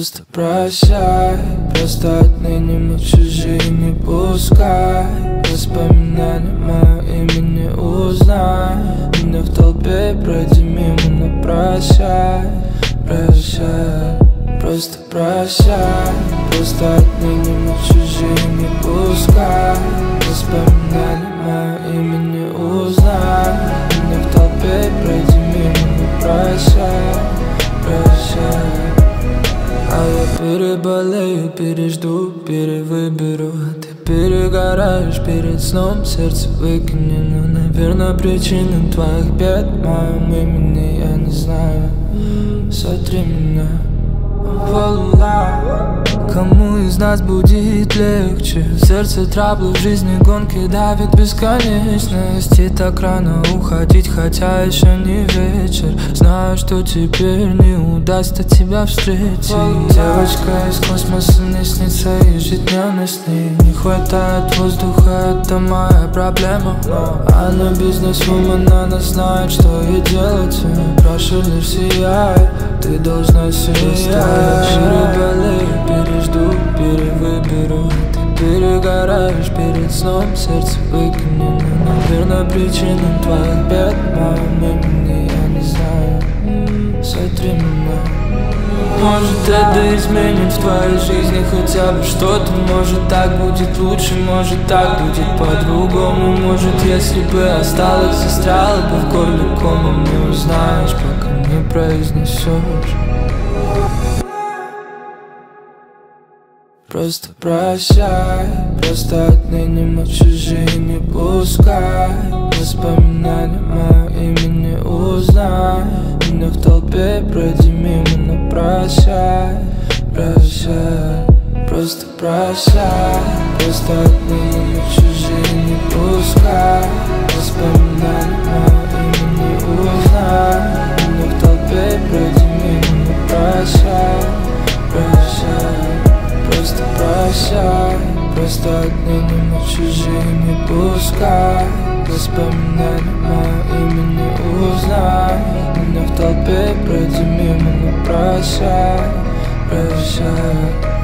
Просто прощай, просто отныне мы чужие не пускай. Воспоминания мое имя не узнай. Меня в толпе пройди мимо, но прощай, прощай. Просто прощай, просто отныне мы чужие не пускай. Воспоминания мое имя не узнай. Меня в толпе пройди мимо, но прощай, прощай. А я переболею, пережду, перевыберу. А ты перегораешь перед сном, сердце выкини. Но, наверное, причина твоих бед в моем имени я не знаю. Сотри меня, волна. Кому из нас будет легче? В сердце траблы, в жизни гонки давит бесконечность. И так рано уходить, хотя еще не вечер. Знаю, что теперь не удастся тебя встретить. Девочка из космоса мне снится ежедневно с ней. Не хватает воздуха, это моя проблема. Она бизнес-вумен, она знает, что ей делать. Прошу, лишь сияй, ты должна сиять. Переболею, пережду, перевыберу. Ты перегораешь перед сном, сердце выкини. Но, наверное, причина твоих бед в моем имени я не знаю. Сотри меня. Может, это изменит в твоей жизни хотя бы что-то. Может, так будет лучше, может, так будет по-другому. Может, если бы осталось, застряла бы в горле комом. Не узнаешь, пока не произнесешь. Просто прощай, просто отныне мы чужие не пускай. Воспоминания мое имя не узнай. Меня в толпе пройди мимо, но прощай, прощай. Просто прощай, просто отныне мы чужие не пускай. Воспоминания мое имя не узнай. Меня в толпе пройди мимо, но прощай, прощай. Просто прощай, просто отныне мы чужие не пускай. Воспоминания мое имя не узнай. Меня в толпе пройди мимо, но прощай, прощай.